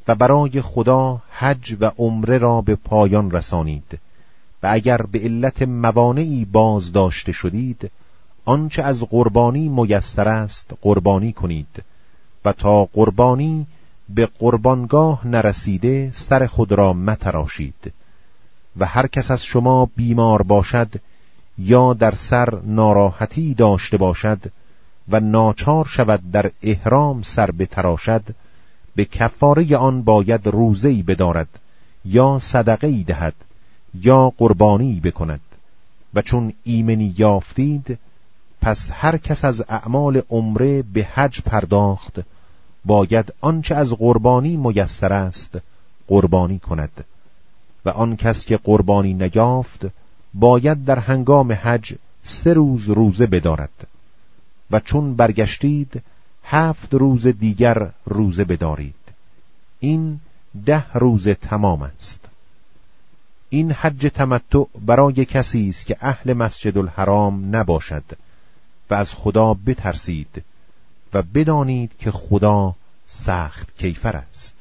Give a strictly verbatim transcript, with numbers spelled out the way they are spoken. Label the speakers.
Speaker 1: و برای خدا حج و عمره را به پایان رسانید و اگر به علت موانعی باز داشته شدید آنچه از قربانی میسر است قربانی کنید و تا قربانی به قربانگاه نرسیده سر خود را متراشید و هر کس از شما بیمار باشد یا در سر ناراحتی داشته باشد و ناچار شود در احرام سر بتراشد به کفاره آن باید روزه‌ای بدارد یا صدقه‌ای دهد یا قربانی بکند و چون ایمنی یافتید پس هر کس از اعمال عمره به حج پرداخت باید آنچه از قربانی میسر است قربانی کند و آن کس که قربانی نیافت باید در هنگام حج سه روز روزه بدارد و چون برگشتید هفت روز دیگر روزه بدارید. این ده روز تمام است. این حج تمتع برای کسی است که اهل مسجد الحرام نباشد و از خدا بترسید و بدانید که خدا سخت کیفر است.